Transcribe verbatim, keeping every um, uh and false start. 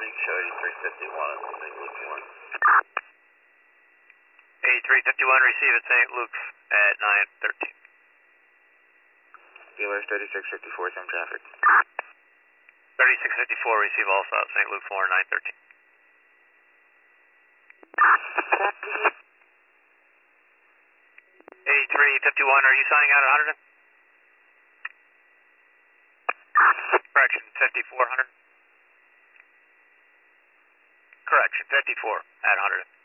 morning, show eighty-three fifty-one, Saint Luke's one. eighty-three fifty-one, receive at Saint Luke's at nine thirteen. Dealer thirty-six fifty-four, same traffic. thirty-six fifty-four, receive also at Saint Luke's one, nine thirteen. eighty-three fifty-one, are you signing out at one hundred? Correction, fifty-four hundred. Correction, fifty-four at one hundred.